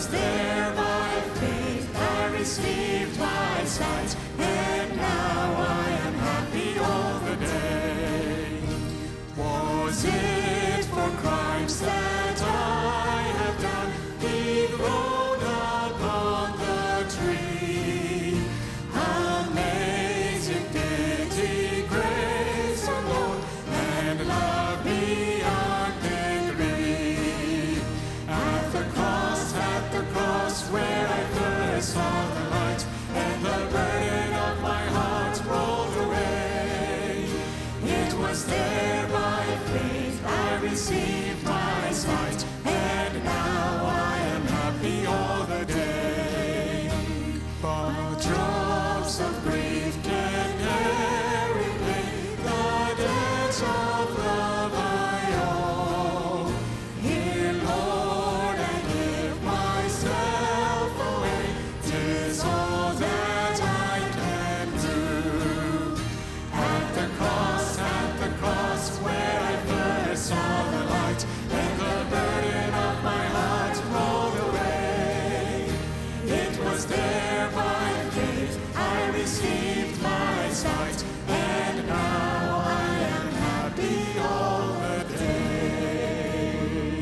was there by faith I received my sight, and now I am happy all the day. Was it for crimes that I have done, He grown upon the tree? Amazing pity, grace alone, and love beyond degree. At the cross where I first saw the light, and the burden of my heart rolled away. It was there by faith I received my sight, and now I am happy all the day. But drops of grief can ne'er repay the debts of love I owe. Here, Lord, I give myself away. 'Tis all that I can do. At the cross where I first saw the light, and the burden of my heart rolled away. It was there by faith I received my sight, and now I am happy all the day.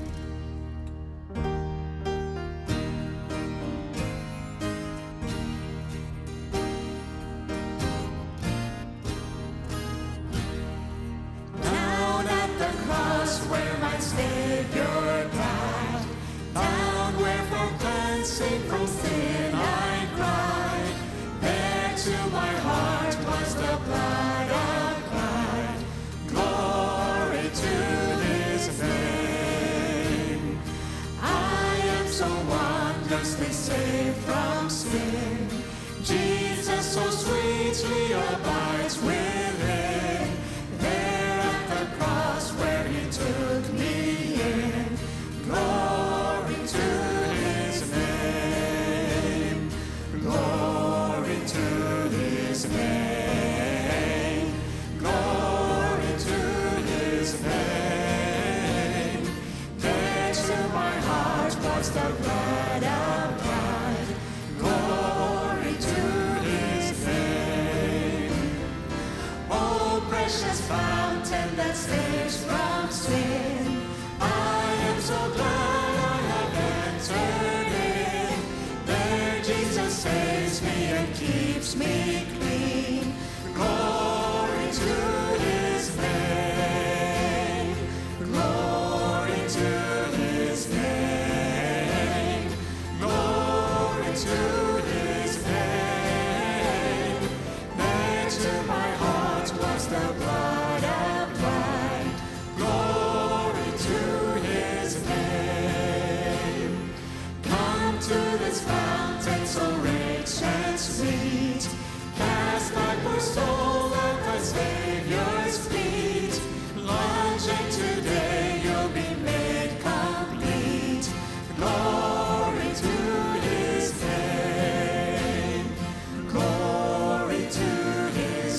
Down at the cross where my Savior died, down where for cleansing from sin I cried, there to my heart was the blood applied. Glory to His name. I am so wondrously saved from sin. Jesus so sweetly abides within. There at the cross where He took me in. Glory to His name. Glory to His name. Glory to His name. There to my heart was the blood applied. Glory to His name. Oh, precious fountain that saves from sin, I am so glad I have entered in. There Jesus saves me and keeps me clean. Glory to His name. Glory to His name. Glory to His name. There to my heart was the blood applied. Glory to His name. Come to this fountain so rich and sweet. Cast thy poor soul at thy Savior's feet. Longing today you'll be made complete. Glory to His name. Glory to His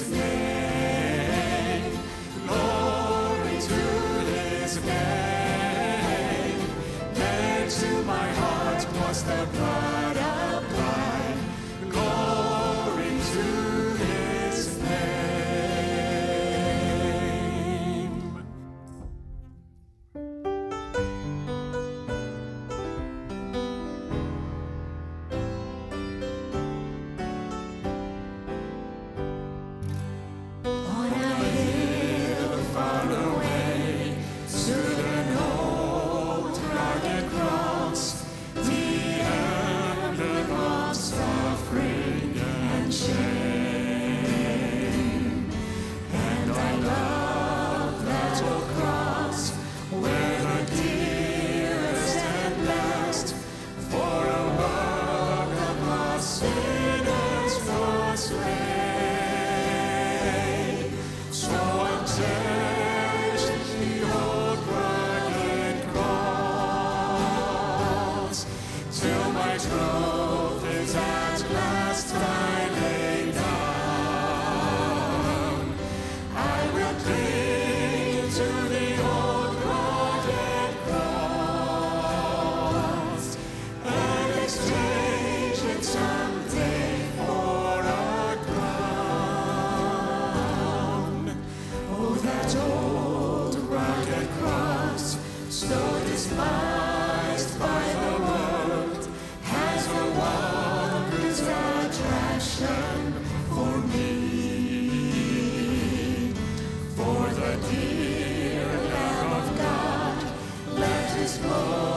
name. Glory to His name. There to my heart was the blood applied. Glory to His name. On a hill far away stood an old rugged cross, the emblem of suffering and shame. And I love that old cross where the dearest and best for a world of lost sinners was slain. So I'll cherish the old rugged cross till my trophies at last I lay down. I will cling to the old rugged cross. Lord.